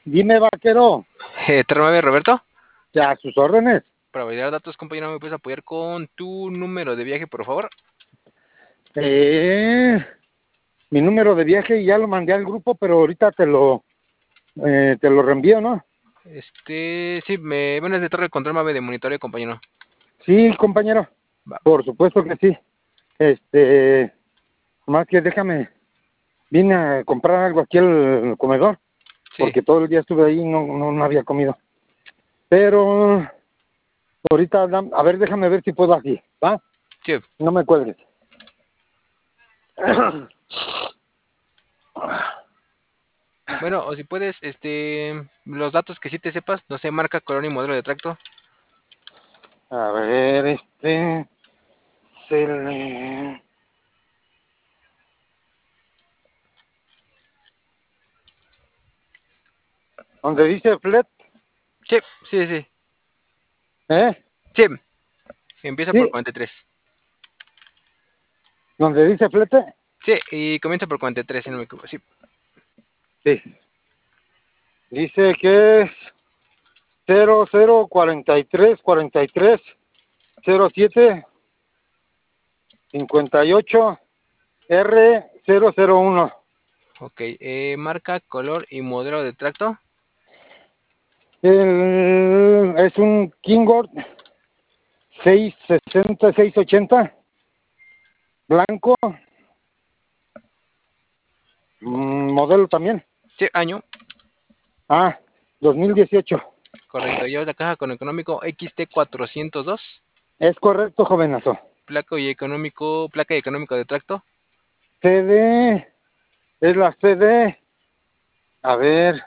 Dime, vaquero, 39 Roberto. ya a sus órdenes. Para validar datos, compañero, ¿me puedes apoyar con tu número de viaje, por favor? Mi número de viaje ya lo mandé al grupo, pero ahorita te lo reenvío, ¿no? Sí, bueno, es de Torre de Control Mave de monitoreo, compañero. Sí, compañero, Va. por supuesto que sí. Más que vine a comprar algo aquí al comedor, Sí, porque todo el día estuve ahí y no había comido. Pero ahorita, a ver, déjame ver si puedo aquí, ¿va? sí. No me cuelgues. Bueno, o si puedes, los datos que sí te sepas, no sé, marca, color y modelo de tracto. A ver, se le... Donde dice flat, Sí, sí, sí. ¿eh? Sí, empieza por Sí, 43. donde dice flete, Sí, y comienza por 43, si no me equivoco. Sí. sí. Dice que es 0043 43 07 58 R001. Ok, marca, color y modelo de tracto. Es un Kingord 660 680 blanco, modelo también. Sí, año. 2018. Correcto, llevas la caja con económico XT402. Es correcto, jovenazo. Placa y económico de tracto. CD, es la CD. A ver,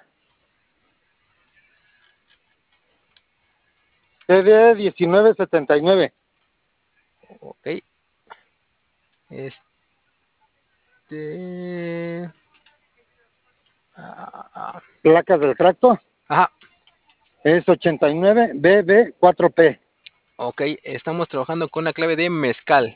CD 1979. Ok. Este. Placas del tracto. Ajá. Es 89BB4P. Ok, estamos trabajando con la clave de mezcal.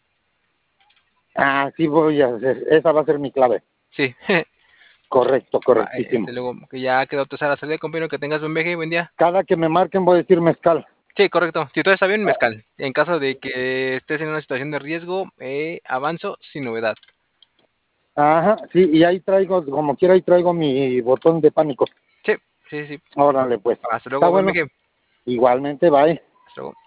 Sí voy a hacer. Esa va a ser mi clave. Sí. Correcto, Va, correctísimo. luego que ya quedó tu sala salida, compañero, que tengas buen viaje, buen día. Cada que me marquen voy a decir mezcal. Sí, correcto. Si todo está bien, mezcal. En caso de que estés en una situación de riesgo, avanzo sin novedad. Ajá, sí, y ahí traigo, como quiera, ahí traigo mi botón de pánico. Sí, sí, sí. Órale, pues. Hasta Está luego, buen bueno. viaje. Igualmente, bye. Hasta luego.